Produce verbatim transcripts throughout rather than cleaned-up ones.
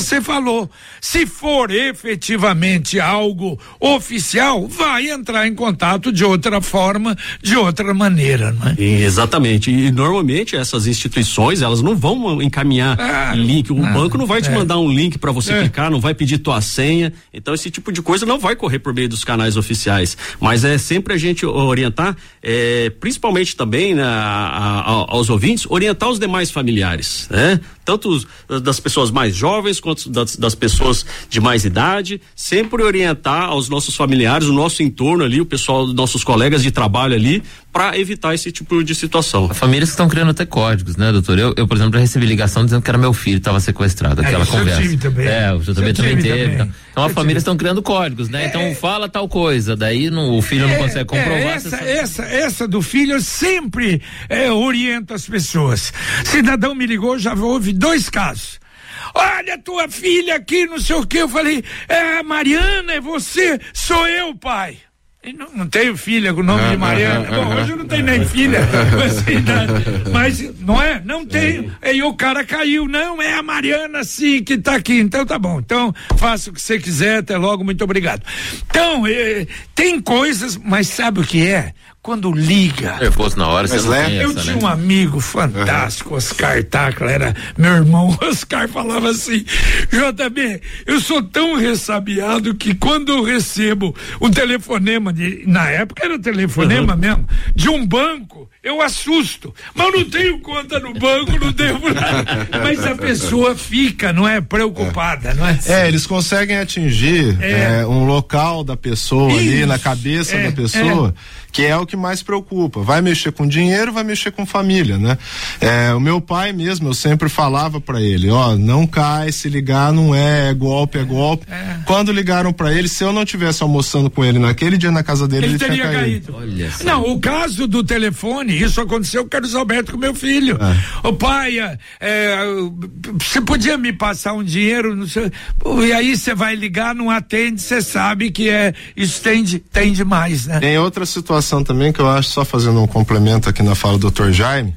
você falou, se for efetivamente algo oficial, vai entrar em contato de outra forma, de outra maneira, não é? Exatamente, e normalmente essas instituições, elas não vão encaminhar ah, link, o não, banco não vai te é. mandar um link para você é. clicar, não vai pedir tua senha, então esse tipo de coisa não vai correr por meio dos canais oficiais, mas é sempre a gente orientar, é, principalmente também né, a, a, aos ouvintes, orientar os demais familiares, né? Tanto das pessoas mais jovens quanto das, das pessoas de mais idade, sempre orientar aos nossos familiares, o nosso entorno ali, o pessoal, nossos colegas de trabalho ali, para evitar esse tipo de situação. As famílias que estão criando até códigos, né, doutor? Eu, eu por exemplo, já recebi ligação dizendo que era meu filho que estava sequestrado, aquela é, conversa. Time também. É, o seu também, também teve. Também. Então, então as famílias estão criando códigos, né? É, então fala tal coisa, daí não, o filho é, não consegue comprovar. É, essa, essa, essa do filho eu sempre é, oriento as pessoas. Cidadão me ligou, já houve dois casos. Olha, tua filha aqui, não sei o que. Eu falei, é, Mariana, é você? Sou eu, pai. E não, não tenho filha com o nome ah, de Mariana. Ah, Bom, ah, hoje eu não tenho nem filha com essa idade. Mas, não é? Não tenho. E o cara caiu. Não, é a Mariana sim que tá aqui. Então tá bom. Então, faça o que você quiser. Até logo. Muito obrigado. Então, eh, tem coisas, mas sabe o que é? Quando liga. Eu fosse na hora, você não tem Eu essa, tinha né? um amigo fantástico, Oscar Tacla, era meu irmão. Oscar falava assim: J B, eu sou tão ressabiado que quando eu recebo um telefonema, de, na época era telefonema uhum. mesmo, de um banco, eu assusto. Mas eu não tenho conta no banco, não devo nada. Mas a pessoa fica, não é? Preocupada, é. não é? É, eles conseguem atingir é. É, um local da pessoa Isso. ali, na cabeça é. da pessoa. É. Que é o que mais preocupa. Vai mexer com dinheiro, vai mexer com família, né? É, o meu pai mesmo, eu sempre falava pra ele, ó, não cai, se ligar não é, é golpe, é golpe. É. Quando ligaram pra ele, se eu não tivesse almoçando com ele naquele dia na casa dele, ele, ele teria tinha caído. caído. Olha só. Não, o caso do telefone, isso aconteceu com o Carlos Alberto, com meu filho. É. O pai, é, você podia me passar um dinheiro, não sei, e aí você vai ligar, não atende, você sabe que é, isso tem, de, tem demais, né? Tem outra situação também que eu acho, só fazendo um complemento aqui na fala do doutor Jaime,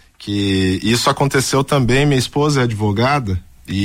que isso aconteceu também, minha esposa é advogada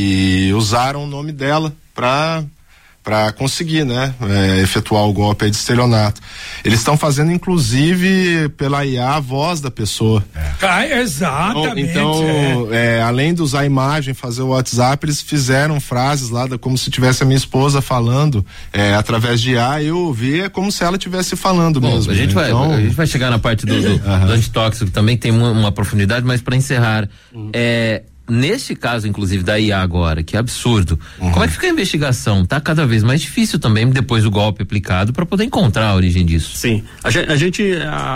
e usaram o nome dela para para conseguir, né, é, efetuar o golpe aí de estelionato. Eles estão fazendo, inclusive, pela I A, a voz da pessoa. É. Ah, exatamente. Então, é. É, além de usar a imagem, fazer o WhatsApp, eles fizeram frases lá, da, como se tivesse a minha esposa falando, é, através de I A, eu ouvi, é como se ela estivesse falando. Bom, mesmo. A gente, né? vai, então, a gente vai chegar na parte do, do, uhum. do antitóxico, também tem uma, uma profundidade, mas para encerrar, uhum. é... Neste caso, inclusive, da I A agora, que é absurdo, uhum. como é que fica a investigação? Tá cada vez mais difícil também, depois do golpe aplicado, para poder encontrar a origem disso. Sim, a gente, a gente,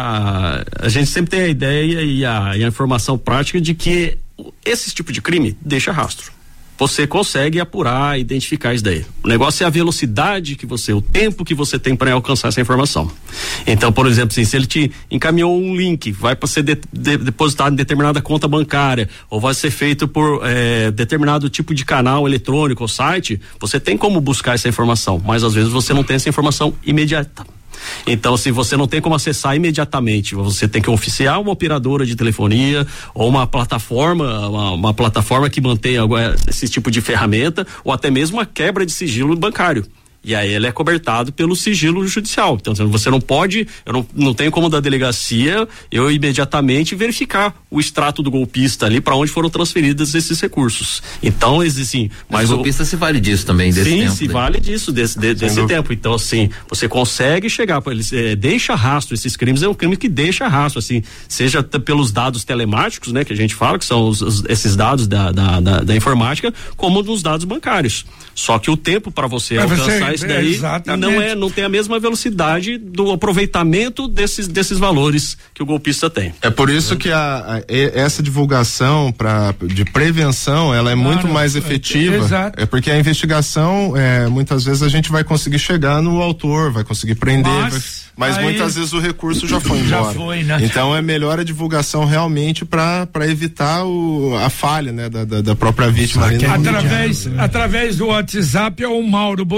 a, a gente sempre tem a ideia e a, e a informação prática de que esse tipo de crime deixa rastro. Você consegue apurar, identificar isso daí. O negócio é a velocidade que você, o tempo que você tem para alcançar essa informação. Então, por exemplo, assim, se ele te encaminhou um link, vai para ser de, de, depositado em determinada conta bancária, ou vai ser feito por é, determinado tipo de canal eletrônico ou site, você tem como buscar essa informação, mas às vezes você não tem essa informação imediata. Então, se você não tem como acessar imediatamente, você tem que oficiar uma operadora de telefonia ou uma plataforma, uma, uma plataforma que mantenha esse tipo de ferramenta, ou até mesmo a quebra de sigilo bancário. E aí ele é cobertado pelo sigilo judicial. Então você não pode, eu não, não tenho como da delegacia eu imediatamente verificar o extrato do golpista ali, para onde foram transferidos esses recursos. Então, assim, mas, mas o golpista o, se vale disso também, desse sim, tempo. Sim, se vale disso, desse, de, desse tempo. Então, assim, você consegue chegar para eles, é, deixa rastro, esses crimes é um crime que deixa rastro, assim, seja t- pelos dados telemáticos, né, que a gente fala, que são os, os, esses dados da, da, da, da informática, como nos dados bancários. Só que o tempo para você pra alcançar você, isso daí é, não é, não tem a mesma velocidade do aproveitamento desses, desses valores que o golpista tem. É por isso é. que a, a, essa divulgação pra, de prevenção, ela é claro, muito mais efetiva. Exato. É porque a investigação, é, muitas vezes a gente vai conseguir chegar no autor, vai conseguir prender, mas, vai, mas aí, muitas vezes o recurso já foi embora. Já foi, né? Então é melhor a divulgação realmente para evitar o, a falha, né, da, da, da própria vítima. Ali através, através do WhatsApp é o Mauro. Bom dia, J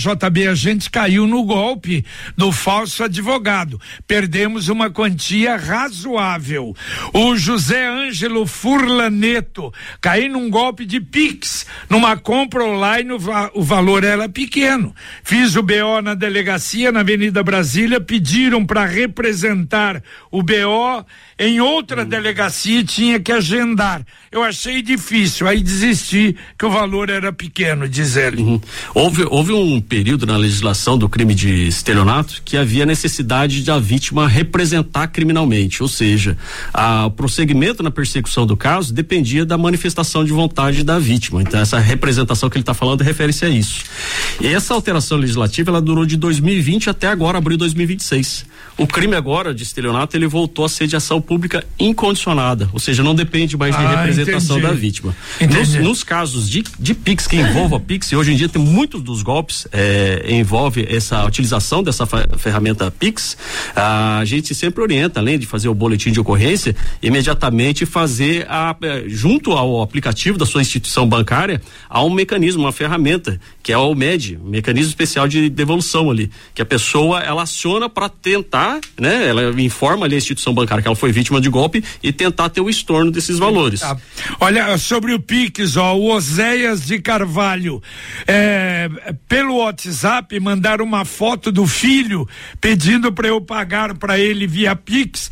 J B, a gente caiu no golpe do falso advogado. Perdemos uma quantia razoável. O José Ângelo Furlaneto, caí num golpe de Pix, numa compra online, o, va- o valor era pequeno. Fiz o B O na delegacia, na Avenida Brasília, pediram para representar o B O em outra hum. delegacia e tinha que agendar. Eu achei difícil, aí desisti que o valor era pequeno, diz ele. Uhum. Houve, houve um período na legislação do crime de estelionato que havia necessidade de a vítima representar criminalmente, ou seja, a, o prosseguimento na persecução do caso dependia da manifestação de vontade da vítima. Então essa representação que ele está falando refere-se a isso. E essa alteração legislativa ela durou de dois mil e vinte até agora, abril de dois mil e vinte e seis. O crime agora de estelionato ele voltou a ser de ação pública incondicionada, ou seja, não depende mais de ah, representação entendi. da vítima. Nos, nos casos de, de Pix que envolva Pix, e hoje em dia tem muitos dos golpes é, envolve essa utilização dessa ferramenta Pix, a gente sempre orienta, além de fazer o boletim de ocorrência, imediatamente fazer a, junto ao aplicativo da sua instituição bancária, há um mecanismo, uma ferramenta, que é o M E D, um mecanismo especial de devolução ali, que a pessoa ela aciona para tentar, né, ela informa ali a instituição bancária que ela foi vítima de golpe e tentar ter o estorno desses valores. Ah, olha, sobre o Pix, ó, o Oséias de Carvalho, é, pelo WhatsApp, mandaram uma foto do filho pedindo para eu pagar para ele via Pix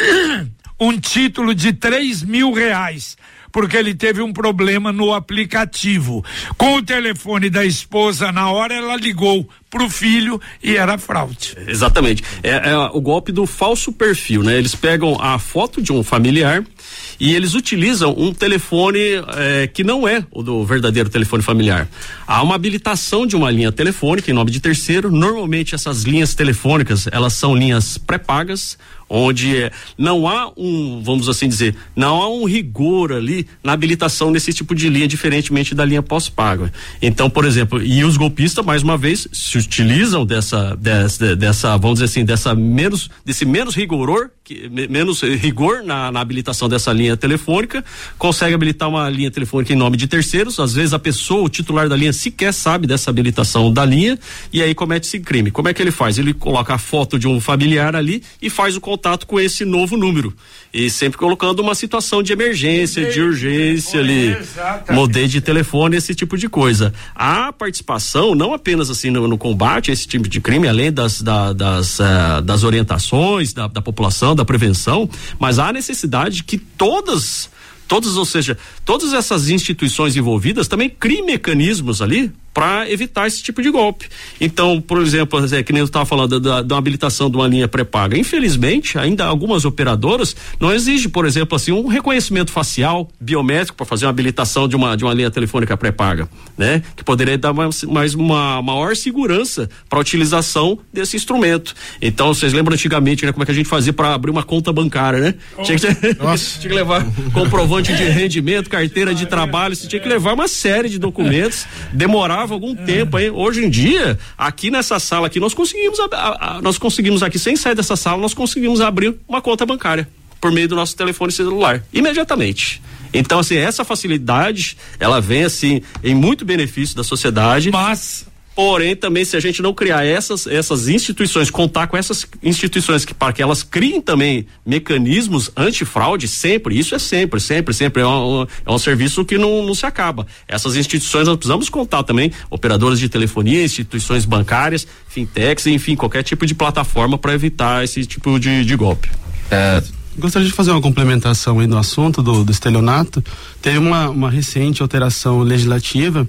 um título de três mil reais. Porque ele teve um problema no aplicativo. Com o telefone da esposa, na hora ela ligou pro filho e era fraude. Exatamente. É, é o golpe do falso perfil, né? Eles pegam a foto de um familiar e eles utilizam um telefone é, que não é o do verdadeiro telefone familiar. Há uma habilitação de uma linha telefônica em nome de terceiro. Normalmente essas linhas telefônicas, elas são linhas pré-pagas, onde é, não há um, vamos assim dizer, não há um rigor ali na habilitação desse tipo de linha, diferentemente da linha pós-paga. Então, por exemplo, e os golpistas, mais uma vez, se utilizam dessa, dessa, dessa vamos dizer assim, dessa menos, desse menos rigor, que, menos rigor na, na habilitação dessa linha telefônica, consegue habilitar uma linha telefônica em nome de terceiros, às vezes a pessoa, o titular da linha, sequer sabe dessa habilitação da linha, e aí comete esse crime. Como é que ele faz? Ele coloca a foto de um familiar ali e faz o contato com esse novo número, e sempre colocando uma situação de emergência, de urgência ali, mudei de telefone, esse tipo de coisa. A participação, não apenas assim no, no combate a esse tipo de crime, além das, da, das, uh, das orientações da, da população, da prevenção, mas há necessidade que todas Todas, ou seja, todas essas instituições envolvidas também criem mecanismos ali para evitar esse tipo de golpe. Então, por exemplo, é, que nem eu estava falando da, da habilitação de uma linha pré-paga. Infelizmente, ainda algumas operadoras não exigem, por exemplo, assim, um reconhecimento facial, biométrico para fazer uma habilitação de uma de uma linha telefônica pré-paga, né? Que poderia dar mais, mais uma maior segurança para a utilização desse instrumento. Então, vocês lembram antigamente, né, como é que a gente fazia para abrir uma conta bancária, né? Oh, tinha, que, tinha que levar comprovante de rendimento, carteira de trabalho, você tinha que levar uma série de documentos, demorava algum tempo, hein? Hoje em dia, aqui nessa sala aqui, nós conseguimos, a, a, a, nós conseguimos aqui, sem sair dessa sala, nós conseguimos abrir uma conta bancária por meio do nosso telefone celular, imediatamente. Então, assim, essa facilidade, ela vem, assim, em muito benefício da sociedade. Mas... Porém, também, se a gente não criar essas, essas instituições, contar com essas instituições que, para que elas criem também mecanismos antifraude, sempre, isso é sempre, sempre, sempre, é um, é um serviço que não, não se acaba. Essas instituições nós precisamos contar também, operadoras de telefonia, instituições bancárias, fintechs, enfim, qualquer tipo de plataforma para evitar esse tipo de, de golpe. É, gostaria de fazer uma complementação aí no assunto do, do estelionato. Teve uma, uma recente alteração legislativa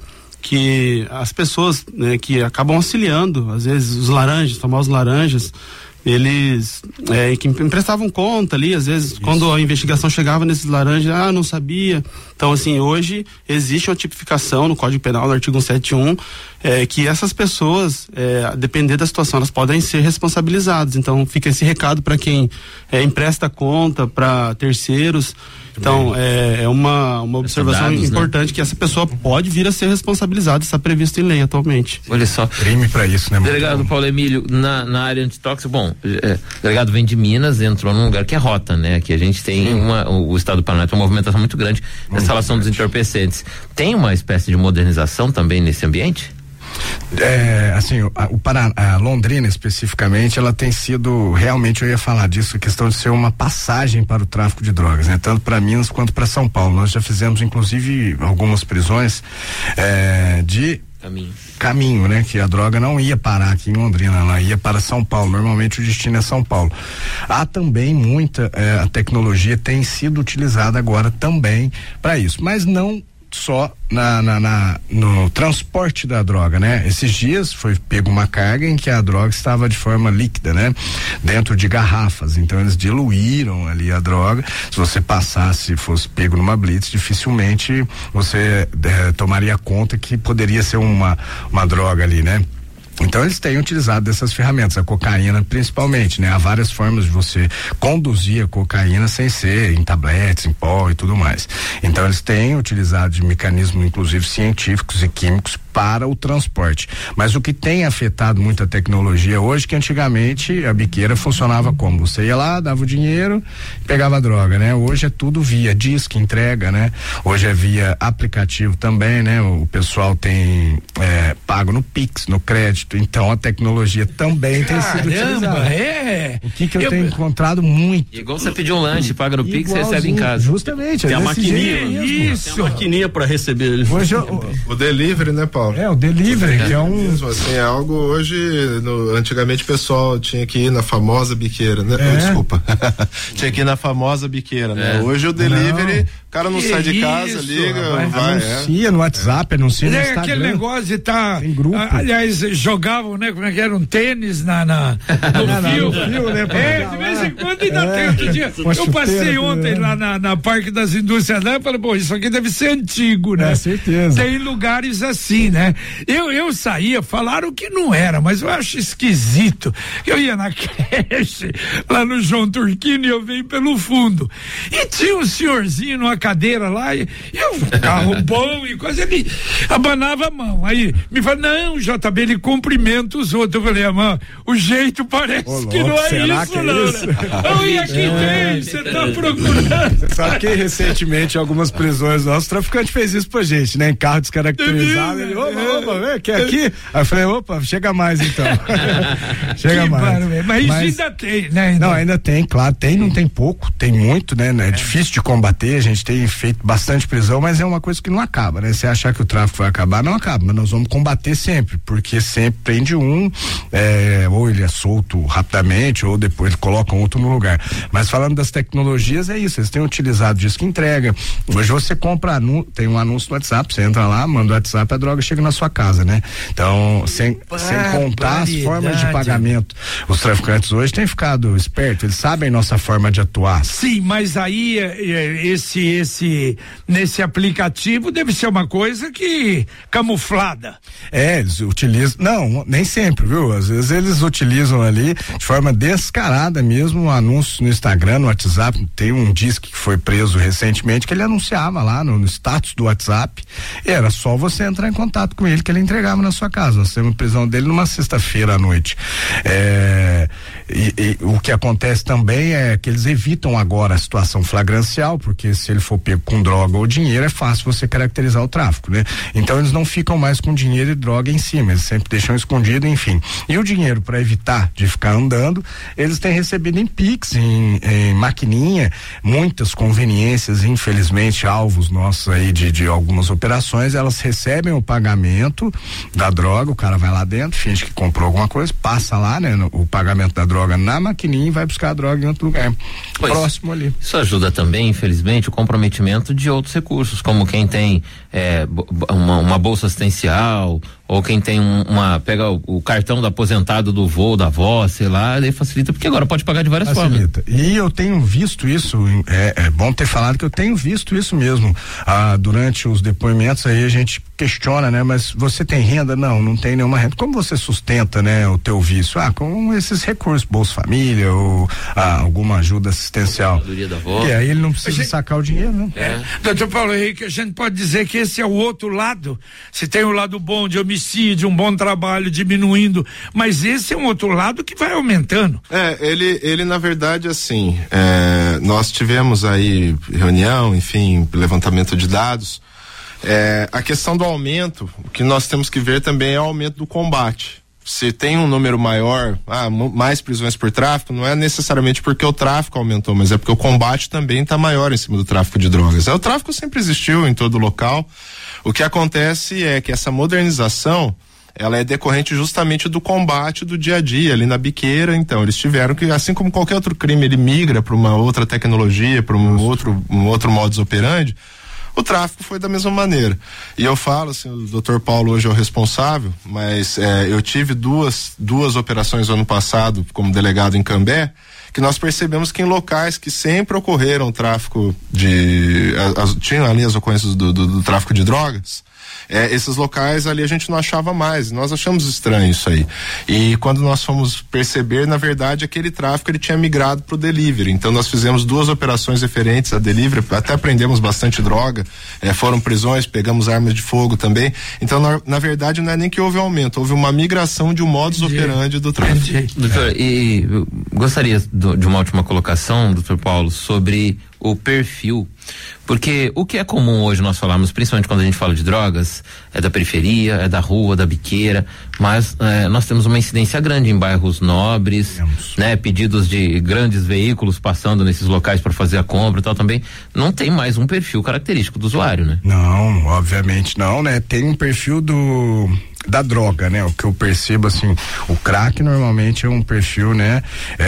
que as pessoas, né, que acabam auxiliando, às vezes os laranjas, os famosos laranjas, eles é, que emprestavam conta ali, às vezes Isso. quando a investigação chegava nesses laranjas, ah, não sabia. Então, assim, hoje existe uma tipificação no Código Penal, no artigo cento e setenta e um, é, que essas pessoas, é, a depender da situação, elas podem ser responsabilizadas. Então, fica esse recado para quem é, empresta conta para terceiros. Então, é, é uma, uma observação dados, importante, né? Que essa pessoa pode vir a ser responsabilizada, está previsto em lei atualmente. Olha só. Crime para isso, né? Delegado Paulo Emílio, na, na área antitóxica, bom, é, o delegado vem de Minas, entrou num lugar que é rota, né? Aqui a gente tem uma, o, o estado do Paraná tem uma movimentação muito grande nessa relação dos entorpecentes. Tem uma espécie de modernização também nesse ambiente? É, assim, o, o Paraná, a Londrina especificamente, ela tem sido, realmente eu ia falar disso, a questão de ser uma passagem para o tráfico de drogas, né? Tanto para Minas quanto para São Paulo. Nós já fizemos, inclusive, algumas prisões é, de Caminho. Caminho, né? Que a droga não ia parar aqui em Londrina, ela ia para São Paulo. Normalmente o destino é São Paulo. Há também muita, é, a tecnologia tem sido utilizada agora também para isso, mas não só na, na, na, no transporte da droga, né? Esses dias foi pego uma carga em que a droga estava de forma líquida, né? Dentro de garrafas, então eles diluíram ali a droga. Se você passasse, fosse pego numa blitz, dificilmente você é, tomaria conta que poderia ser uma, uma droga ali, né? Então eles têm utilizado dessas ferramentas, a cocaína principalmente, né? Há várias formas de você conduzir a cocaína sem ser em tabletes, em pó e tudo mais. Então eles têm utilizado de mecanismos, inclusive científicos e químicos, para o transporte. Mas o que tem afetado muito a tecnologia hoje, que antigamente a biqueira funcionava como? Você ia lá, dava o dinheiro, pegava a droga, né? Hoje é tudo via disque, entrega, né? Hoje é via aplicativo também, né? O pessoal tem é, pago no Pix, no crédito, então a tecnologia também tem sido utilizada. É. O que que eu, eu tenho encontrado muito. Igual você pedir um lanche, paga no Pix e recebe em casa. Justamente. Tem a maquininha. Isso. Tem a maquininha para receber. Hoje eu, o delivery, né, Paulo? É, o delivery, que é um... Mesmo assim, é algo hoje, no, antigamente o pessoal tinha que ir na famosa biqueira, né? É. Oh, desculpa. Tinha que ir na famosa biqueira, né? É. Hoje o delivery, Não. o cara não Que sai de casa, isso, liga, rapaz. vai. Anuncia é. no WhatsApp, anuncia no É Instagram. aquele negócio de tá, Tem grupo. ah, aliás, jogavam, né, como é que era, um tênis na, na, no Não, não, fio. no fio, né, pra É, jogar de vez lá. em quando ainda É. tem outro dia. Uma Eu passei chuteira, ontem né? lá na, na Parque das Indústrias, né, eu falei, pô, isso aqui deve ser antigo, né? É, certeza. Tem lugares assim, né? Eu, eu saía, falaram que não era, mas eu acho esquisito. Eu ia na creche, lá no João Turquino, e eu venho pelo fundo. E tinha um senhorzinho numa cadeira lá, e eu, carro bom e coisa, ele abanava a mão. Aí me falou, não, J B, ele cumprimenta os outros. Eu falei, ah, mano, o jeito parece Ô, que louco, não é será isso, que é não. isso? Né? Oh, e aqui É. tem, você tá procurando. Você sabe que recentemente algumas prisões nossos, o traficante fez isso pra gente, né? Em carro descaracterizado. Ele, opa, opa, vem, quer aqui? Aí eu falei, opa, chega mais então. Chega Que mais. barulho, mas, mas ainda tem, né? Ainda. Não, ainda tem, claro, tem, não tem pouco, tem muito, né? É difícil de combater, a gente tem feito bastante prisão, mas é uma coisa que não acaba, né? Se achar que o tráfico vai acabar, não acaba, mas nós vamos combater sempre, porque sempre prende um, é, ou ele é solto rapidamente, ou depois colocam outro no lugar. Mas falando das tecnologias, é isso, eles têm utilizado disso que entrega. Hoje você compra, anu- tem um anúncio no WhatsApp, você entra lá, manda o WhatsApp, a droga chega na sua casa, né? Então, sem, sem contar as formas de pagamento. Os traficantes hoje têm ficado espertos, eles sabem nossa forma de atuar. Sim, mas aí é, esse, esse, nesse aplicativo deve ser uma coisa que camuflada. É, eles utilizam, não, nem sempre, viu? Às vezes eles utilizam ali de forma descarada mesmo, um anúncio no Instagram, no WhatsApp. Tem um disque que foi preso recentemente que ele anunciava lá no, no status do WhatsApp. E era só você entrar em contato com ele que ele entregava na sua casa. Nós temos prisão dele numa sexta-feira à noite. É, e, e, o que acontece também é que eles evitam agora a situação flagrancial, porque se ele for pego com droga ou dinheiro, é fácil você caracterizar o tráfico, né? Então eles não ficam mais com dinheiro e droga em cima, eles sempre deixam escondido, enfim. E o dinheiro, para evitar de ficar andando, eles têm recebido em Pix, em, em maquininha, muitas conveniências, infelizmente, alvos nossos aí de, de algumas operações, elas recebem o pagamento da droga, o cara vai lá dentro, finge que comprou alguma coisa, passa lá, né, no, o pagamento da droga na maquininha e vai buscar a droga em outro lugar, pois, próximo ali. Isso ajuda também, infelizmente, o comprometimento de outros recursos, como quem tem é, uma, uma bolsa assistencial, ou quem tem um, uma, pega o, o cartão do aposentado do vô, da avó, sei lá, daí facilita, porque agora pode pagar de várias facilita. formas. E eu tenho visto isso, é, é bom ter falado que eu tenho visto isso mesmo, ah, durante os depoimentos aí a gente questiona, né, mas você tem renda? Não, não tem nenhuma renda. Como você sustenta, né, o teu vício? Ah, com esses recursos, Bolsa Família ou ah, alguma ajuda assistencial. Da avó. E aí ele não precisa gente, sacar o dinheiro, né? É. Doutor Paulo Henrique, a gente pode dizer que esse é o outro lado. Se tem o lado bom de homicídio, um bom trabalho diminuindo, mas esse é um outro lado que vai aumentando. É, ele, ele na verdade, assim, é, nós tivemos aí reunião, enfim, levantamento de dados. É, a questão do aumento, o que nós temos que ver também é o aumento do combate. Se tem um número maior, ah, mais prisões por tráfico, não é necessariamente porque o tráfico aumentou, mas é porque o combate também está maior em cima do tráfico de drogas. O tráfico sempre existiu em todo local. O que acontece é que essa modernização, ela é decorrente justamente do combate do dia a dia ali na biqueira. Então eles tiveram que, assim como qualquer outro crime, ele migra para uma outra tecnologia, para um outro, um outro modus operandi. O tráfico foi da mesma maneira. E eu falo, assim, o doutor Paulo hoje é o responsável, mas é, eu tive duas, duas operações no ano passado como delegado em Cambé, que nós percebemos que em locais que sempre ocorreram tráfico de... As, tinham ali as ocorrências do, do, do tráfico de drogas, É, esses locais ali a gente não achava mais, nós achamos estranho isso aí. E quando nós fomos perceber, na verdade, aquele tráfico ele tinha migrado para o delivery. Então nós fizemos duas operações referentes a delivery, até prendemos bastante droga, é, foram prisões, pegamos armas de fogo também. Então, na, na verdade, não é nem que houve um aumento, houve uma migração de um modus operandi do tráfico. Doutor, e eu gostaria do, de uma última colocação, doutor Paulo, sobre o perfil, porque o que é comum hoje nós falarmos, principalmente quando a gente fala de drogas, é da periferia, é da rua, da biqueira, mas é, nós temos uma incidência grande em bairros nobres, temos. né? Pedidos de grandes veículos passando nesses locais para fazer a compra e tal também, não tem mais um perfil característico do usuário, né? Não, obviamente não, né? Tem um perfil do da droga, né? O que eu percebo, assim, o crack normalmente é um perfil, né?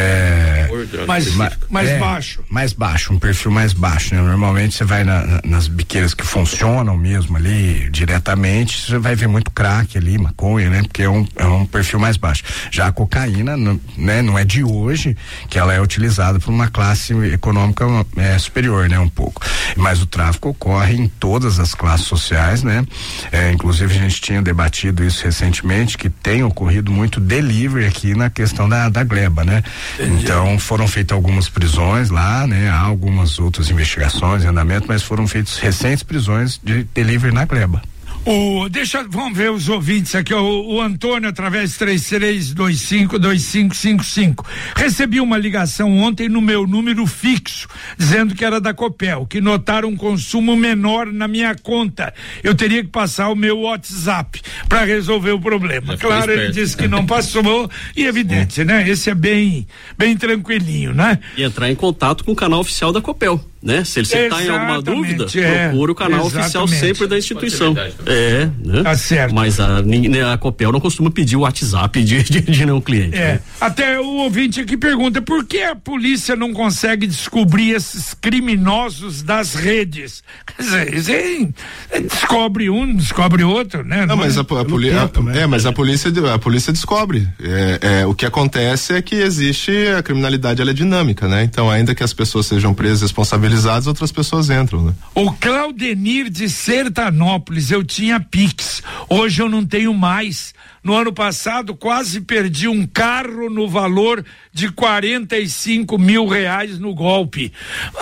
É, mais ma, mais é, baixo. Mais baixo, um perfil mais baixo, né? Normalmente você vai na, na, nas biqueiras que funcionam mesmo ali, diretamente, você vai ver muito crack ali, maconha, né? Porque é um, é um perfil mais baixo. Já a cocaína, não, né? Não é de hoje que ela é utilizada por uma classe econômica é, superior, né? Um pouco. Mas o tráfico ocorre em todas as classes sociais, né? É, inclusive a gente tinha debatido isso recentemente, que tem ocorrido muito delivery aqui na questão da, da gleba, né? Entendi. Então foram feitas algumas prisões lá, né? Há algumas outras investigações em andamento, mas foram feitas recentes prisões de delivery na gleba. O, deixa, vamos ver os ouvintes aqui, o, o Antônio, através três três dois cinco dois cinco cinco cinco. Recebi uma ligação ontem no meu número fixo, dizendo que era da Copel, que notaram um consumo menor na minha conta. Eu teria que passar o meu WhatsApp para resolver o problema. Claro, ele disse que não passou, e evidente, né? Esse é bem, bem tranquilinho, né? E entrar em contato com o canal oficial da Copel, né? Se ele está em alguma dúvida, é, procura o canal exatamente. Oficial sempre da instituição. É, né? Tá certo. Mas a, a Copel não costuma pedir o WhatsApp de, de, de não cliente. É. Né? Até o ouvinte aqui pergunta por que a polícia não consegue descobrir esses criminosos das redes? Quer dizer, descobre um, descobre outro, né? Não, não mas é? a, a, poli tempo, né? é, mas a polícia, a polícia descobre. É, é, o que acontece é que existe a criminalidade, ela é dinâmica, né? Então, ainda que as pessoas sejam presas, responsabilizadas, outras pessoas entram, né? O Claudenir de Sertanópolis, eu tinha Pix, hoje eu não tenho mais. No ano passado quase perdi um carro no valor de quarenta e cinco mil reais no golpe.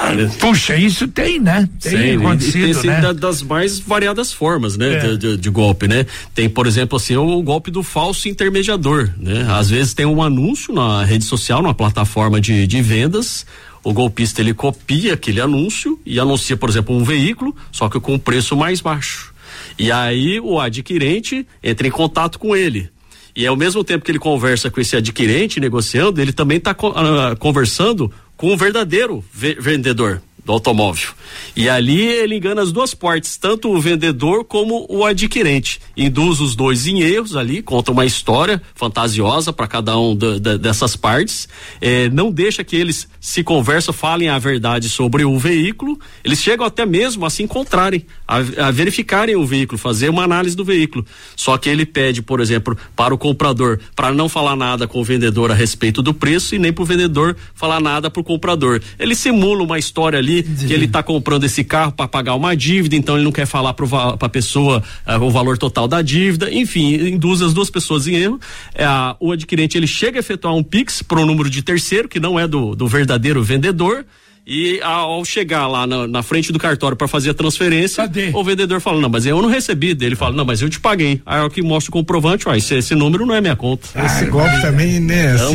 Puxa, isso tem, né? Tem Sim, acontecido, e tem, né? Da, das mais variadas formas, né? É. De, de, de golpe, né? Tem, por exemplo, assim, o, o golpe do falso intermediador, né? Às vezes tem um anúncio na rede social, numa plataforma de, de vendas. O golpista, ele copia aquele anúncio e anuncia, por exemplo, um veículo, só que com um preço mais baixo. E aí o adquirente entra em contato com ele. E ao mesmo tempo que ele conversa com esse adquirente, negociando, ele também está uh, conversando com o verdadeiro ve- vendedor do automóvel. E ali ele engana as duas partes, tanto o vendedor como o adquirente. Induz os dois em erros ali, conta uma história fantasiosa para cada um da, da, dessas partes. É, não deixa que eles se conversam, falem a verdade sobre o veículo. Eles chegam até mesmo a se encontrarem, a, a verificarem o veículo, fazer uma análise do veículo. Só que ele pede, por exemplo, para o comprador, para não falar nada com o vendedor a respeito do preço e nem para o vendedor falar nada para o comprador. Ele simula uma história ali que ele está comprando esse carro para pagar uma dívida, então ele não quer falar para a pessoa uh, o valor total da dívida, enfim, induz as duas pessoas em erro. Uh, o adquirente, ele chega a efetuar um Pix para um número de terceiro, que não é do, do verdadeiro vendedor, E ao chegar lá na, na frente do cartório para fazer a transferência, Cadê? o vendedor fala, não, mas eu não recebi dele. Fala, não, mas eu te paguei. Aí é o que mostra o comprovante, ó, esse, esse número não é minha conta. Esse golpe também, né? Assim,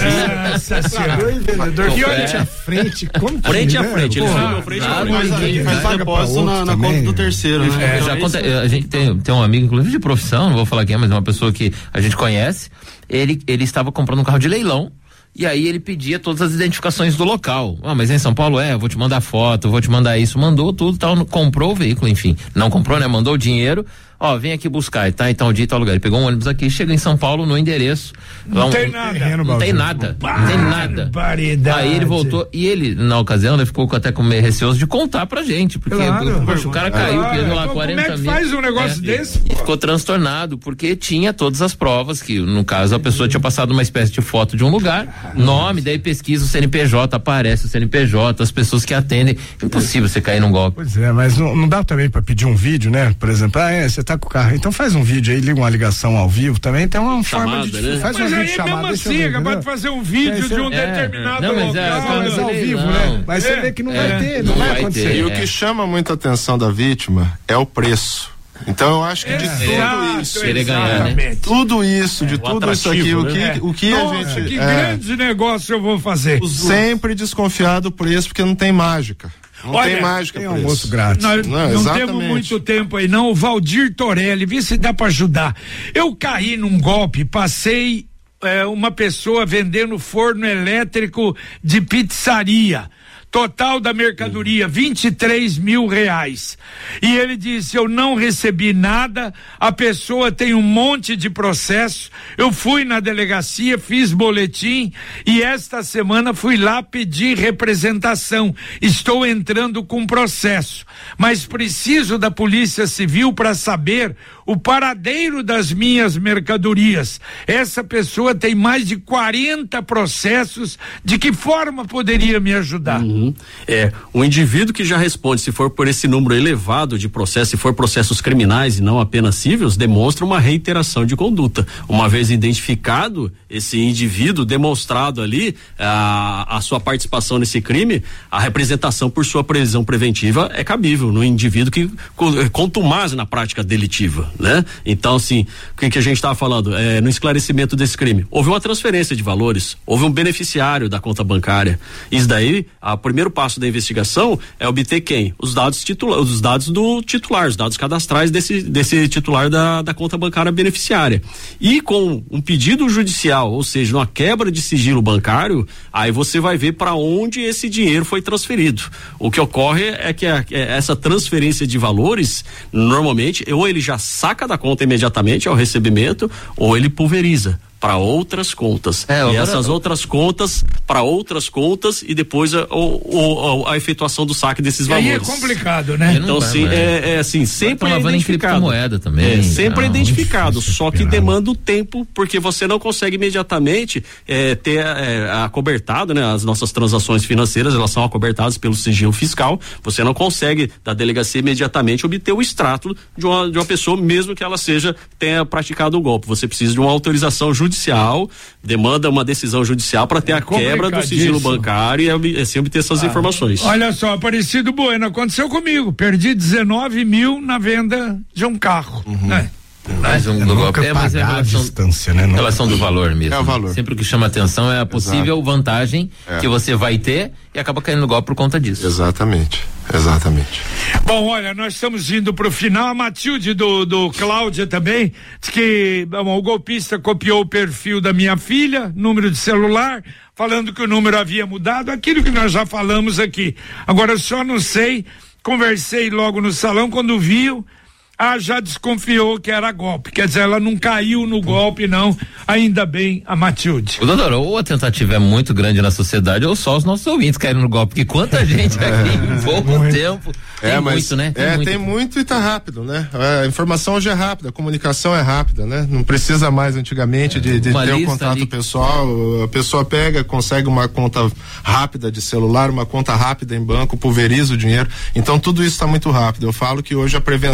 Nossa senhora. e vendedor E olha- frente a frente, como que, Frente a né? frente, eles Pô, ficam frente a claro, frente. mas Mas Mas paga depósito pra na, outro na também, conta do né? terceiro, né? É, Então, já é conta, isso. a gente tem, tem um amigo, inclusive de profissão, não vou falar quem é, mas é uma pessoa que a gente conhece. Ele, ele estava comprando um carro de leilão. E aí ele pedia todas as identificações do local. Ah, mas é em São Paulo? É, eu vou te mandar foto, eu vou te mandar isso. Mandou tudo, tal, comprou o veículo, enfim. Não comprou, né? Mandou o dinheiro. Ó, vem aqui buscar, tá? Então, dia e tal lugar. Ele pegou um ônibus aqui, chega em São Paulo no endereço. Não lá, tem um- nada. Não tem nada. Não tem nada. Barbaridade. Aí ele voltou e ele, na ocasião, ele ficou até com meio receoso de contar pra gente. Porque, Claro. poxa, o cara caiu, Claro. perdeu lá Como quarenta é que mil. faz um negócio É. desse, E pô? ficou transtornado, porque tinha todas as provas, que no caso a pessoa tinha passado uma espécie de foto de um lugar, nome, daí pesquisa o C N P J, aparece o C N P J, as pessoas que atendem. Impossível você cair num golpe. Pois é, mas não, não dá também pra pedir um vídeo, né? Por exemplo, ah, é, você tá com o carro, então faz um vídeo aí, liga uma ligação ao vivo também, tem uma forma de né? faz Mas uma aí vídeo é chamada, mesmo deixa eu assim, ver, acabar entendeu? de fazer um vídeo É, de um é, determinado não, mas é, local. Mas ao Não, vivo, não. né? Mas É, você vê que não é, vai ter, não, não vai vai acontecer. ter. E o É. que chama muita atenção da vítima é o preço. Então eu acho que de tudo Exato, isso, Querer ganhar, né? exatamente. tudo isso, de tudo isso aqui, atrativo, o que, né? o que Nossa, a gente que é, grande negócio eu vou fazer. sempre desconfiar do preço, porque não tem mágica. Não Olha, tem mágica Tem preço. almoço grátis. Nós Não, não, exatamente. temos muito tempo aí não, o Valdir Torelli, vê se dá pra ajudar. Eu caí num golpe, passei é, uma pessoa vendendo forno elétrico de pizzaria. Total da mercadoria, vinte e três mil reais. E ele disse, eu não recebi nada, a pessoa tem um monte de processo, eu fui na delegacia, fiz boletim e esta semana fui lá pedir representação. Estou entrando com processo, mas preciso da Polícia Civil para saber o paradeiro das minhas mercadorias. Essa pessoa tem mais de quarenta processos, de que forma poderia me ajudar? Uhum. É, o indivíduo que já responde, se for por esse número elevado de processos, se for processos criminais e não apenas cíveis, demonstra uma reiteração de conduta. Uma vez identificado esse indivíduo, demonstrado ali a, a sua participação nesse crime, a representação por sua prisão preventiva é cabível no indivíduo que é contumaz na prática delitiva, né? Então, assim, o que, que a gente estava falando? É, no esclarecimento desse crime, houve uma transferência de valores, houve um beneficiário da conta bancária. Isso daí, o primeiro passo da investigação é obter quem? Os dados titular, os dados do titular, os dados cadastrais desse, desse titular da, da conta bancária beneficiária. E com um pedido judicial, ou seja, uma quebra de sigilo bancário, aí você vai ver para onde esse dinheiro foi transferido. O que ocorre é que a, é essa transferência de valores, normalmente, ou ele já saca da conta imediatamente ao recebimento, ou ele pulveriza para outras contas. É, e agora- essas outras contas para outras contas e depois a, o, o, a efetuação do saque desses E aí é valores. complicado, né? Então, vai, sim, mas- é, é assim, sempre é lavando em identificado. criptomoeda também. É, sempre é Não, identificado, difícil só que esperar. demanda o tempo, porque você não consegue imediatamente é, ter é, acobertado, né? As nossas transações financeiras, elas são acobertadas pelo sigilo fiscal, você não consegue da delegacia imediatamente obter o extrato de uma, de uma pessoa, mesmo que ela seja, tenha praticado o golpe. Você precisa de uma autorização judicial, demanda uma decisão judicial para ter a quebra do sigilo complicadíssimo. bancário e assim obter essas informações. Olha só, Aparecido Bueno, aconteceu comigo, perdi dezenove mil na venda de um carro, né? Mais um do golpe. Nunca É, mas é a pagar a relação, distância, né? Não- relação do valor mesmo. É o valor. Sempre o que chama atenção é a possível vantagem É. que você vai ter e acaba caindo no golpe por conta disso. Exatamente, exatamente. Bom, olha, nós estamos indo pro final. A Matilde do, do Cláudia também diz que bom, o golpista copiou o perfil da minha filha, número de celular, falando que o número havia mudado, aquilo que nós já falamos aqui. Agora eu só não sei, conversei logo no salão, quando viu, ah, já desconfiou que era golpe. Quer dizer, ela não caiu no golpe, não. Ainda bem, a Matilde. O doutor, ou a tentativa é muito grande na sociedade, ou só os nossos ouvintes caíram no golpe, porque quanta gente aqui em pouco tempo. Tem É, mas muito, né? Tem é, muito. tem muito e tá rápido, né? A informação hoje é rápida, a comunicação é rápida, né? Não precisa mais antigamente de, de Uma ter o lista contato ali. pessoal, a pessoa pega, consegue uma conta rápida de celular, uma conta rápida em banco, pulveriza o dinheiro, então tudo isso está muito rápido. Eu falo que hoje a prevenção é mais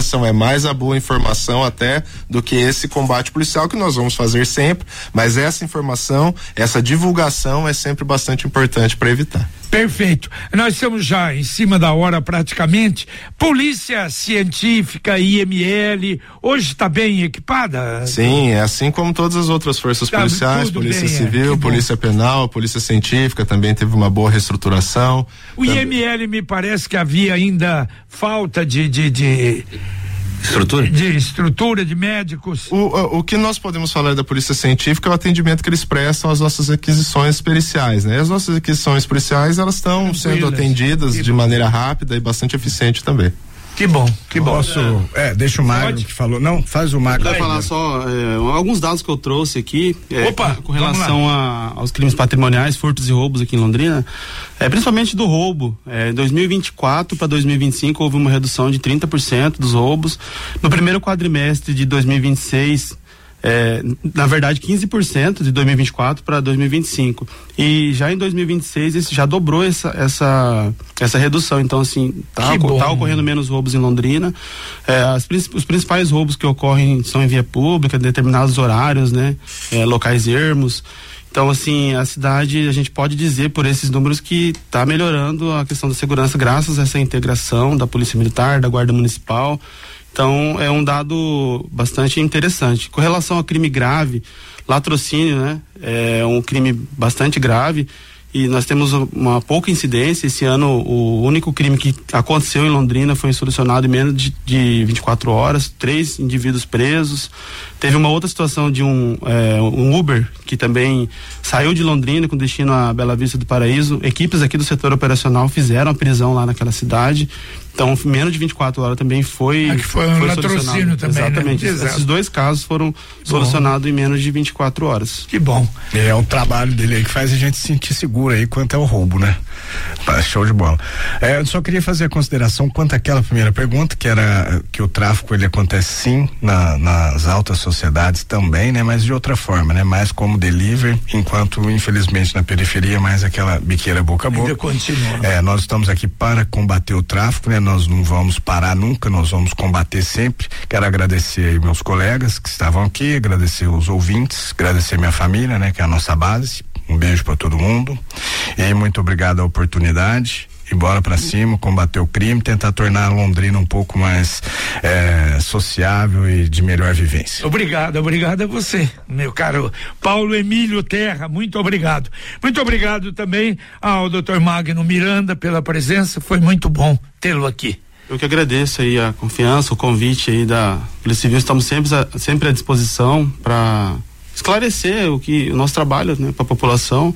mais a boa informação até do que esse combate policial que nós vamos fazer sempre, mas essa informação, essa divulgação é sempre bastante importante para evitar. Perfeito. Nós estamos já em cima da hora praticamente. Polícia Científica, I M L, hoje está bem equipada? Sim, é assim como todas as outras forças tá, policiais, Polícia bem, Civil, é, Polícia bom. Penal, Polícia Científica também teve uma boa reestruturação. O também... I M L me parece que havia ainda falta de, de, de... Estrutura? De estrutura, de médicos. O, o, o que nós podemos falar da Polícia Científica é o atendimento que eles prestam às nossas aquisições periciais, né? As nossas aquisições periciais, elas estão sendo atendidas que de bom. maneira rápida e bastante eficiente também. Que bom, que bom. Posso, é, deixa o Magno que falou. Não, faz o Magno. Eu vou falar só é, alguns dados que eu trouxe aqui. É, Opa, com relação a, aos crimes patrimoniais, furtos e roubos aqui em Londrina. É, principalmente do roubo. É, dois mil e vinte e quatro para dois mil e vinte e cinco houve uma redução de trinta por cento dos roubos. No primeiro quadrimestre de dois mil e vinte e seis, é, na verdade quinze por cento de dois mil e vinte e quatro para dois mil e vinte e cinco. E já em dois mil e vinte e seis esse já dobrou essa, essa, essa redução. Então, assim, tá, tá ocorrendo menos roubos em Londrina. É, as, os principais roubos que ocorrem são em via pública, determinados horários, né? É, locais ermos. Então, assim, a cidade, a gente pode dizer por esses números que está melhorando a questão da segurança graças a essa integração da Polícia Militar, da Guarda Municipal. Então, é um dado bastante interessante. Com relação ao crime grave, latrocínio, né? É um crime bastante grave e nós temos uma pouca incidência. Esse ano, o único crime que aconteceu em Londrina foi solucionado em menos de, de vinte e quatro horas, três indivíduos presos. Teve uma outra situação de um, é, um Uber que também saiu de Londrina com destino a Bela Vista do Paraíso. Equipes aqui do setor operacional fizeram a prisão lá naquela cidade. Então, menos de vinte e quatro horas também foi. Aqui foi um foi latrocínio também. Exatamente. Né? Esses dois casos foram bom. solucionados em menos de vinte e quatro horas. Que bom. É o trabalho dele aí que faz a gente se sentir seguro aí quanto é o roubo, né? Show de bola. É, eu só queria fazer a consideração quanto àquela primeira pergunta, que era que o tráfico ele acontece sim na, nas altas sociedades também, né? Mas de outra forma, né? Mais como delivery, enquanto infelizmente na periferia mais aquela biqueira boca a boca. Ainda continua. É, nós estamos aqui para combater o tráfico, né? Nós não vamos parar nunca, nós vamos combater sempre. Quero agradecer aí meus colegas que estavam aqui, agradecer os ouvintes, agradecer minha família, né? Que é a nossa base. Um beijo para todo mundo e muito obrigado a oportunidade e bora para cima, combater o crime, tentar tornar Londrina um pouco mais é, sociável e de melhor vivência. Obrigado, obrigado a você, meu caro Paulo Emílio Terra, muito obrigado. Muito obrigado também ao doutor Magno Miranda pela presença, foi muito bom tê-lo aqui. Eu que agradeço aí a confiança, o convite aí da Polícia Civil, estamos sempre, sempre à disposição para esclarecer o que o nosso trabalho, né, para a população.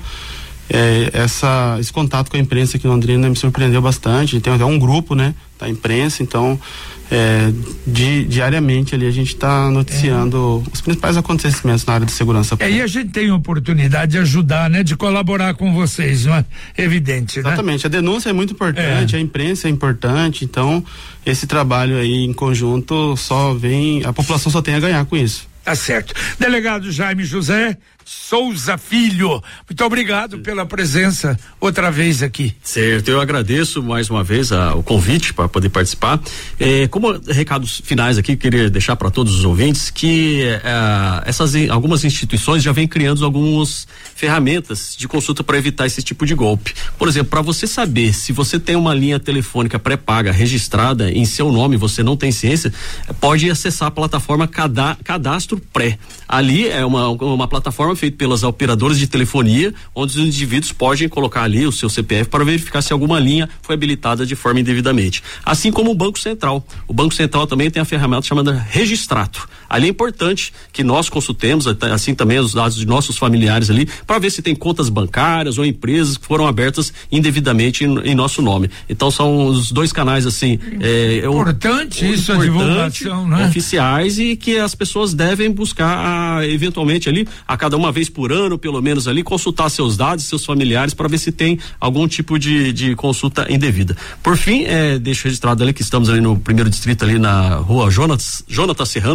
É, essa, esse contato com a imprensa aqui em Londrina me surpreendeu bastante. Tem até um grupo, né, da imprensa, então é, di, diariamente ali a gente está noticiando é. os principais acontecimentos na área de segurança pública. É, e a gente tem a oportunidade de ajudar, né, de colaborar com vocês, não é? Evidente, né? Exatamente, a denúncia é muito importante, é. a imprensa é importante, então esse trabalho aí em conjunto só vem, a população só tem a ganhar com isso. Tá certo. Delegado Jaime José Souza Filho, muito obrigado pela presença outra vez aqui. Certo, eu agradeço mais uma vez a, o convite para poder participar. É, como recados finais aqui, queria deixar para todos os ouvintes que é, essas algumas instituições já vêm criando algumas ferramentas de consulta para evitar esse tipo de golpe. Por exemplo, para você saber se você tem uma linha telefônica pré-paga registrada em seu nome, você não tem ciência, pode acessar a plataforma Cada, Cadastro Pré. Ali é uma, uma plataforma feita pelas operadoras de telefonia, onde os indivíduos podem colocar ali o seu C P F para verificar se alguma linha foi habilitada de forma indevidamente. Assim como o Banco Central. O Banco Central também tem a ferramenta chamada Registrato. Ali é importante que nós consultemos, assim também os dados de nossos familiares ali, para ver se tem contas bancárias ou empresas que foram abertas indevidamente em, em nosso nome. Então são os dois canais assim. É, importante o, isso, importante, a divulgação, né? Oficiais e que as pessoas devem buscar a, eventualmente ali, a cada uma vez por ano, pelo menos ali, consultar seus dados, seus familiares para ver se tem algum tipo de, de consulta indevida. Por fim, é, deixo registrado ali que estamos ali no primeiro distrito ali na rua Jonatas, Jonatas Serranos, trezentos e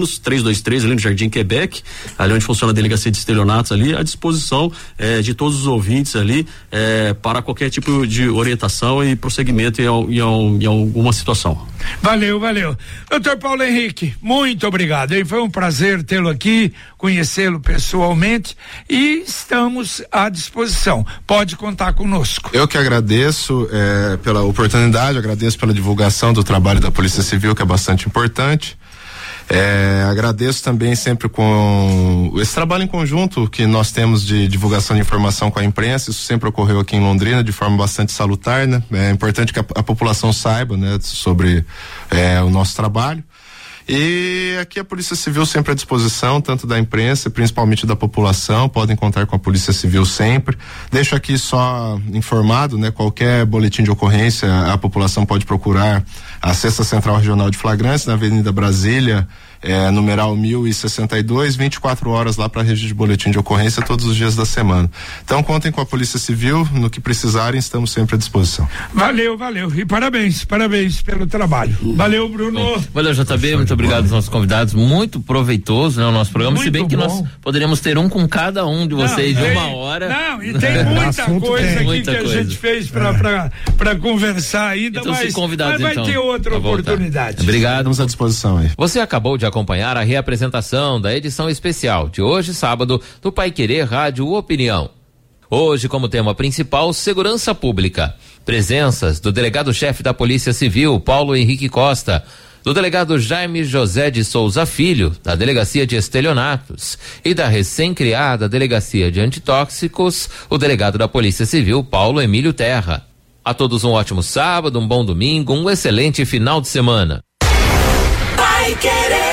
dois três, ali no Jardim Quebec, ali onde funciona a delegacia de estelionatos ali, à disposição eh, de todos os ouvintes ali, eh, para qualquer tipo de orientação e prosseguimento em, em, em alguma situação. Valeu, valeu. Doutor Paulo Henrique, muito obrigado, hein? Foi um prazer tê-lo aqui, conhecê-lo pessoalmente e estamos à disposição. Pode contar conosco. Eu que agradeço é, pela oportunidade, agradeço pela divulgação do trabalho da Polícia Civil, que é bastante importante. É, agradeço também sempre com esse trabalho em conjunto que nós temos de divulgação de informação com a imprensa. Isso sempre ocorreu aqui em Londrina de forma bastante salutar, né? É importante que a, a população saiba, né, sobre é, o nosso trabalho. E aqui a Polícia Civil sempre à disposição, tanto da imprensa, principalmente da população, podem contar com a Polícia Civil sempre. Deixo aqui só informado, né, qualquer boletim de ocorrência, a população pode procurar a Sexta Central Regional de Flagrantes, na Avenida Brasília, é, numeral mil e sessenta e dois, vinte e quatro horas lá para registro de boletim de ocorrência todos os dias da semana. Então contem com a Polícia Civil, no que precisarem, estamos sempre à disposição. Valeu, valeu. E parabéns, parabéns pelo trabalho. Valeu, Bruno. Bom, valeu, J B, muito obrigado aos nossos convidados, muito proveitoso, né, o nosso programa, muito se bem que bom. Nós poderíamos ter um com cada um de vocês não, de uma hora. Não, e tem muita coisa tem. aqui muita que coisa. a gente fez para é. para conversar ainda, então, mas, convidados, mas vai então, ter outra oportunidade. Obrigado. Estamos à disposição aí. Você acabou de acompanhar a reapresentação da edição especial de hoje, sábado, do Paiquerê Rádio Opinião. Hoje, como tema principal, segurança pública. Presenças do delegado-chefe da Polícia Civil, Paulo Henrique Costa, do delegado Jaime José de Souza Filho, da Delegacia de Estelionatos, e da recém-criada Delegacia de Antitóxicos, o delegado da Polícia Civil, Paulo Emílio Terra. A todos um ótimo sábado, um bom domingo, um excelente final de semana. Vai querer.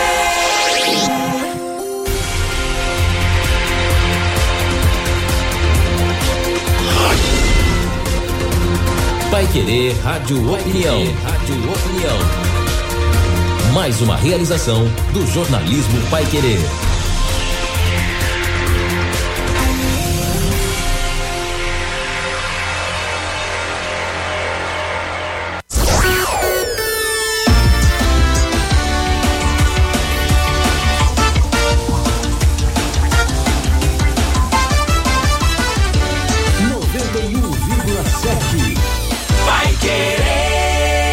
Paiquerê Rádio Opinião. Rádio Opinião. Mais uma realização do jornalismo Paiquerê.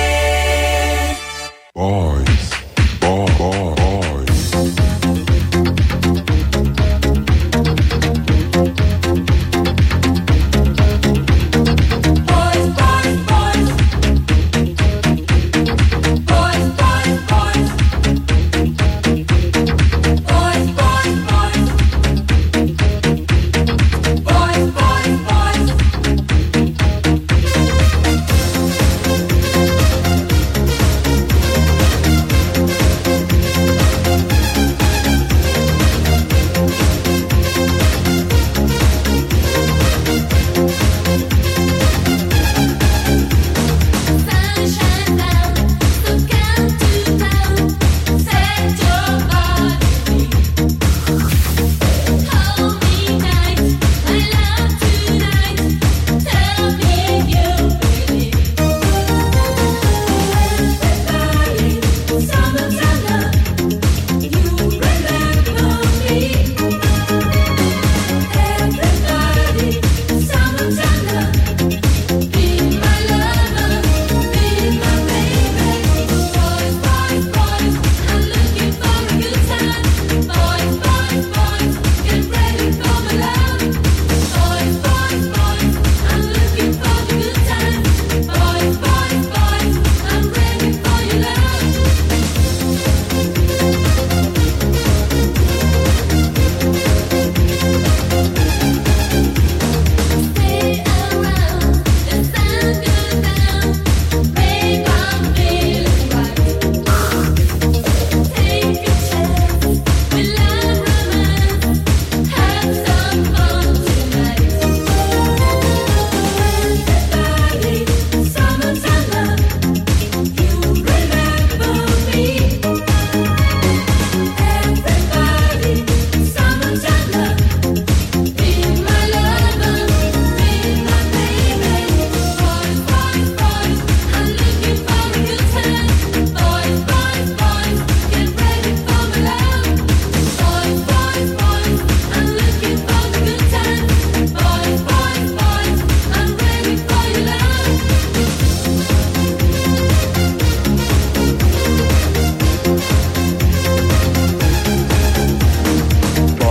Boys, boy, boy, boys.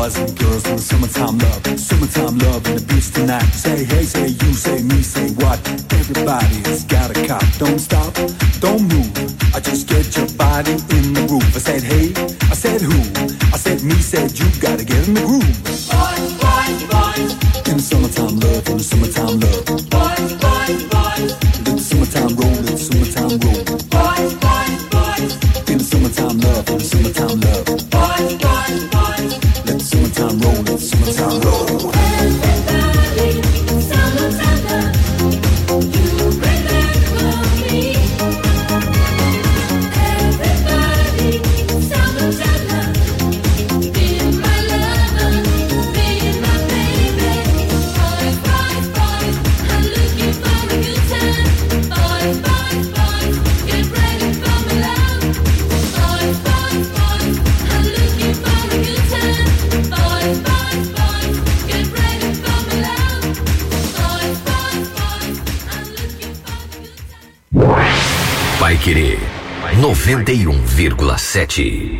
boys and girls in the summertime love, summertime love and the beach tonight. Say hey, say you, say me, say what? Everybody's got a cop. Don't stop, don't move. I just get your body in the groove. I said hey, I said who? I said me, said you. Gotta get in the groove. Boys, boys, boys. In the summertime love, in the summertime love. Boys, boys, boys. Let the summertime roll, let the summertime roll. Boys, boys, boys. In the summertime love, in the summertime love. Boys, boys, boys. Let the summertime roll, let the summertime roll. Everybody, summertime love. You bring that for me. Everybody, summertime love. Be my lover, be my baby. Boys, boys, boys, I'm looking for a good time. Boys, boys, boys, get ready for my love. Boys, boys, boys, I'm looking for a good time. Boys, boys, boys, get ready for my love. Boys, boys, boys, I'm looking for a good time. Vai Querer noventa e um vírgula sete.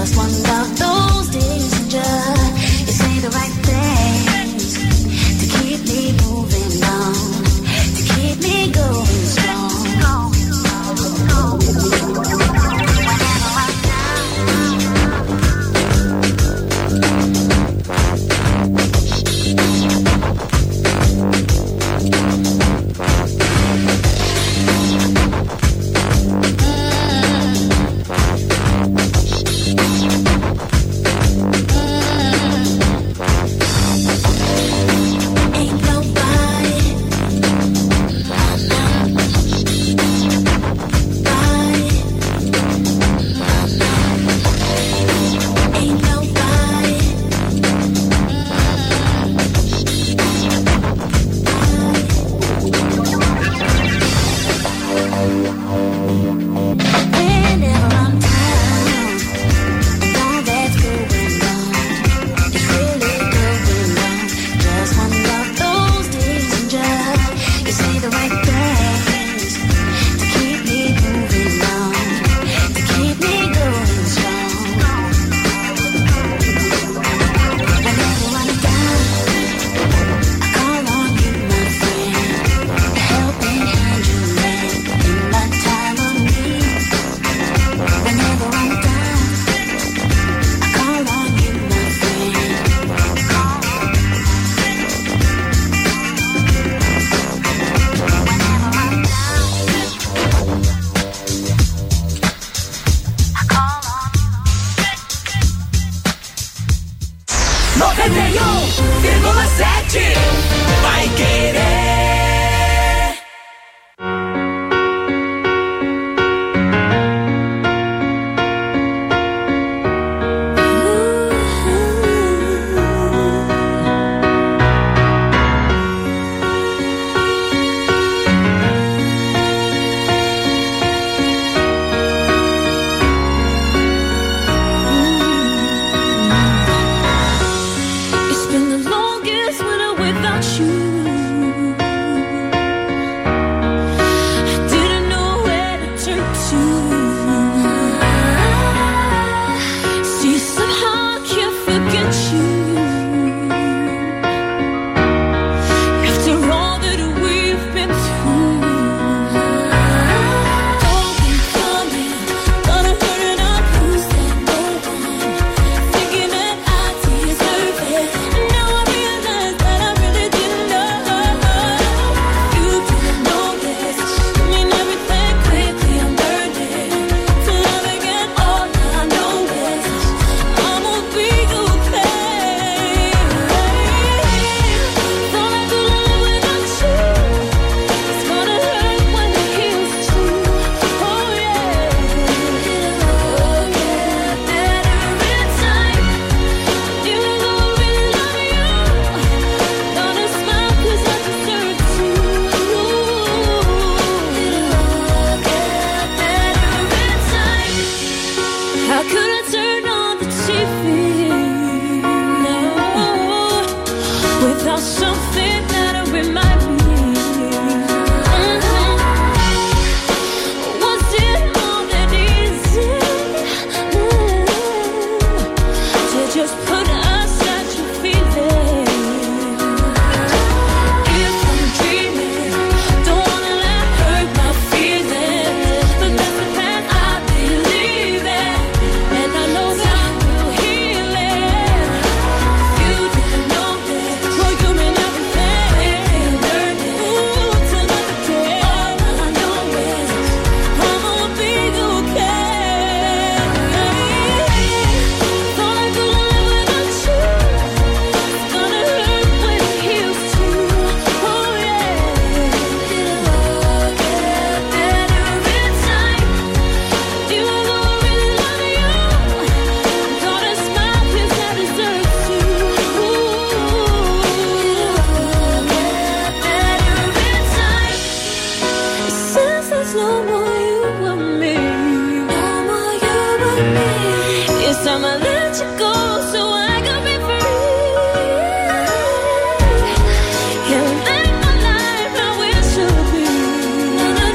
just one of those days. And just you say the right things to keep me moving on, to keep me going strong.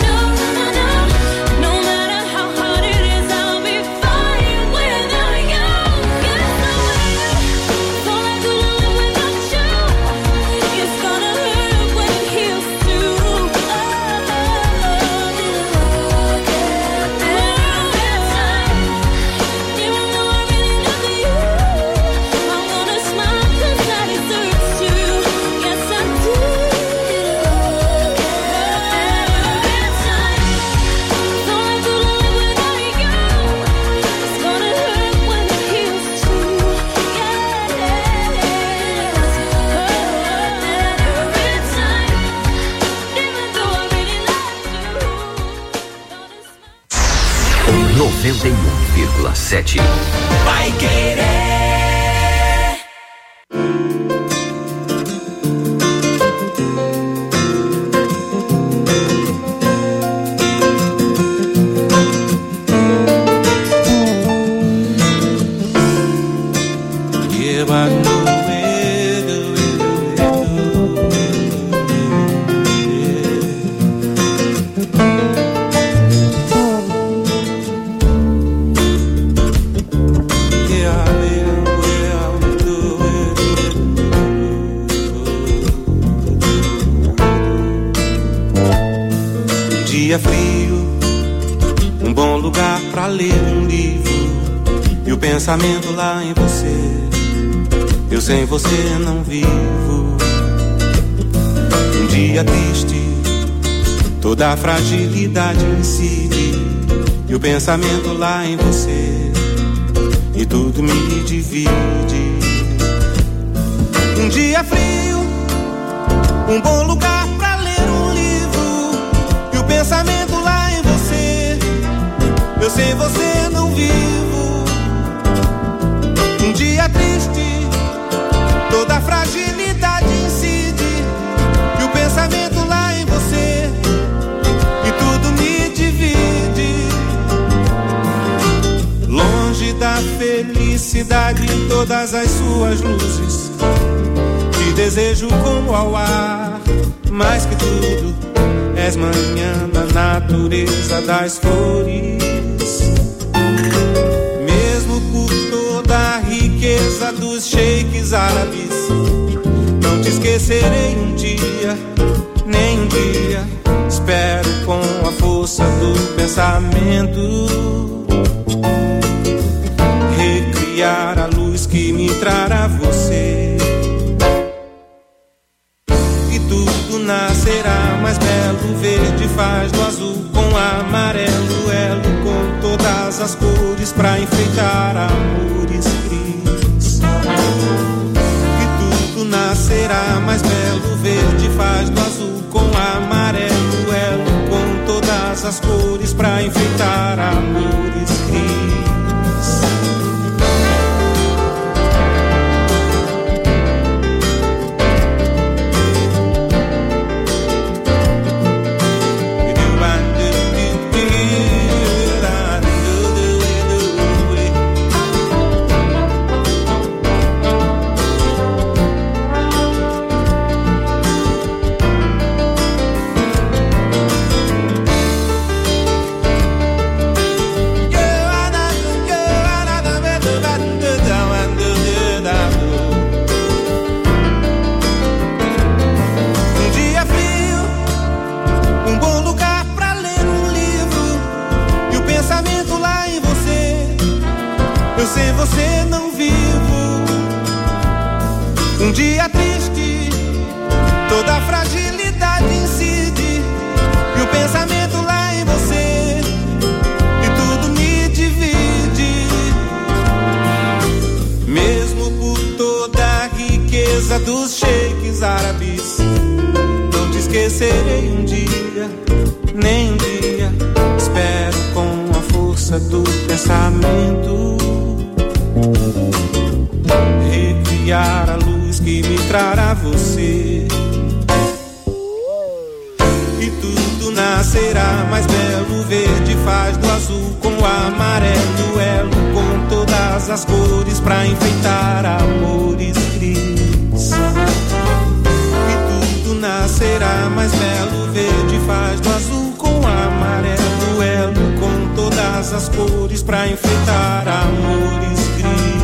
Without you. sete. Vai Querer. Dia frio, um bom lugar pra ler um livro e o pensamento lá em você. Eu sem você não vivo. Um dia triste, toda a fragilidade incide e o pensamento lá em você e tudo me divide. Um dia frio, um bom lugar pra ler um livro e o pensamento lá em você. Eu sem você não vivo. Um dia triste, toda a fragilidade incide e o pensamento lá em você e tudo me divide. Longe da felicidade e todas as suas luzes, te desejo como ao ar, mais que tudo és manhã na natureza das flores. Mesmo por toda a riqueza dos sheiks árabes, não te esquecerei um dia, nem um dia. Espero com a força do pensamento recriar a luz que me trará você. E tudo nascerá mais belo, verde faz do azul com amarelo, elo com todas as cores pra enfeitar amores cris. E tudo nascerá mais belo, verde faz do azul com amarelo, elo com todas as cores pra enfeitar amores cris. Sem você não vivo. Um dia triste, toda a fragilidade incide e o pensamento lá em você e tudo me divide. Mesmo por toda a riqueza dos sheiks árabes, não te esquecerei um dia, nem um dia. Espero com a força do pensamento recriar a luz que me trará você. E tudo nascerá mais belo, verde faz do azul com o amarelo, elo com todas as cores pra enfeitar amores cris. E tudo nascerá mais belo, verde faz do azul com o amarelo, elo com todas as cores pra enfeitar amores cris.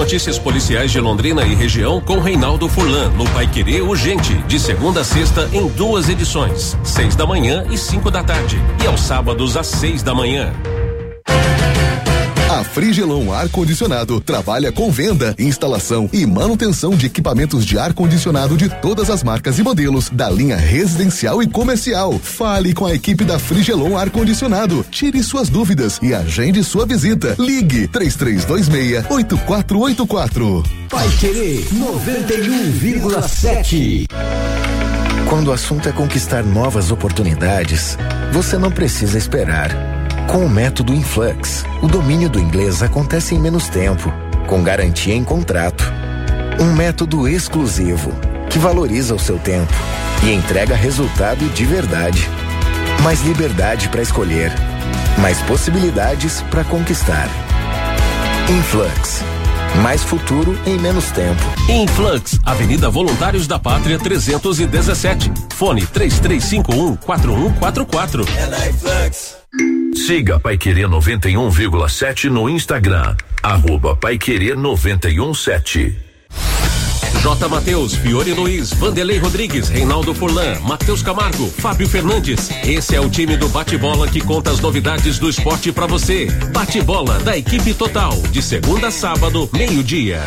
notícias policiais de Londrina e região com Reinaldo Furlan, no Paiquerê Urgente, de segunda a sexta em duas edições, seis da manhã e cinco da tarde, e aos sábados às seis da manhã. A Frigelon Ar-Condicionado trabalha com venda, instalação e manutenção de equipamentos de ar-condicionado de todas as marcas e modelos da linha residencial e comercial. Fale com a equipe da Frigelon Ar-Condicionado, tire suas dúvidas e agende sua visita. Ligue três três dois seis, oito quatro oito quatro. Paiquerê noventa e um vírgula sete. Quando o assunto é conquistar novas oportunidades, você não precisa esperar. Com o método Influx, o domínio do inglês acontece em menos tempo, com garantia em contrato. Um método exclusivo, que valoriza o seu tempo e entrega resultado de verdade. Mais liberdade para escolher, mais possibilidades para conquistar. Influx. Mais futuro em menos tempo. Influx, Avenida Voluntários da Pátria trezentos e dezessete. Fone três três cinco um, quatro um quatro quatro. É na Influx. Siga Paiquerê noventa e um vírgula sete no Instagram, arroba Paiquerê noventa e um sete. J. Mateus, Fiore Luiz, Vanderlei Rodrigues, Reinaldo Furlan, Matheus Camargo, Fábio Fernandes. Esse é o time do Bate-Bola que conta as novidades do esporte pra você. Bate-Bola da equipe total, de segunda a sábado, meio-dia.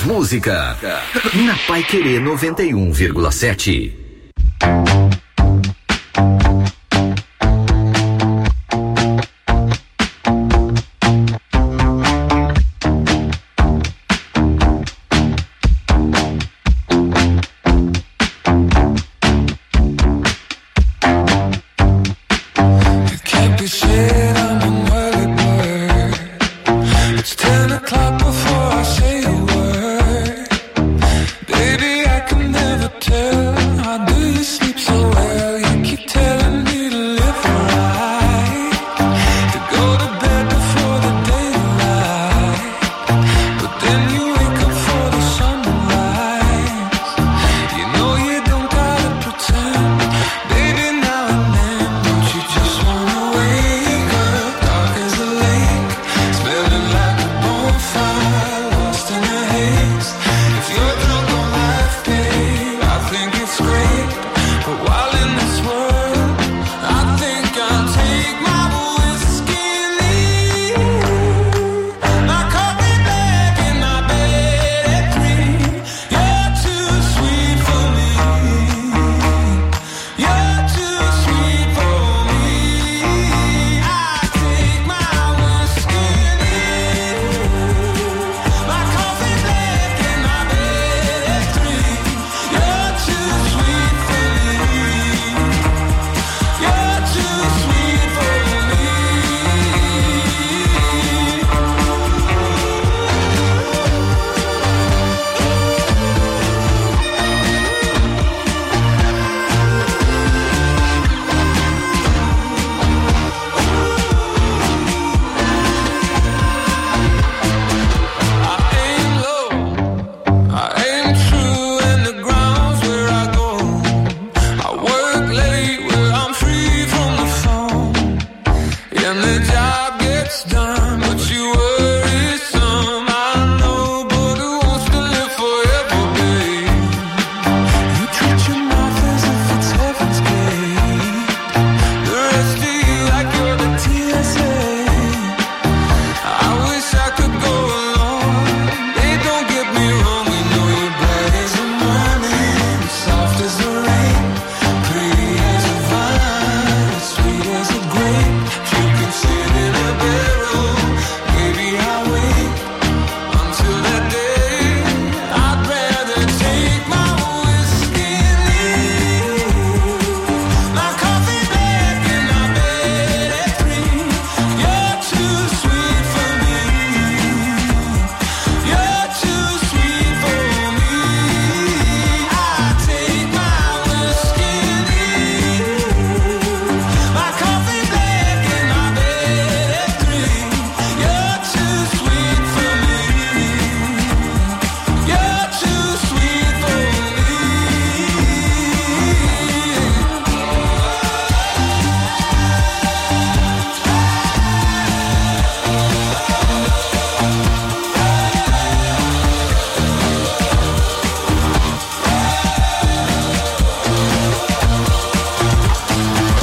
música. Na Paiquerê noventa e um vírgula sete.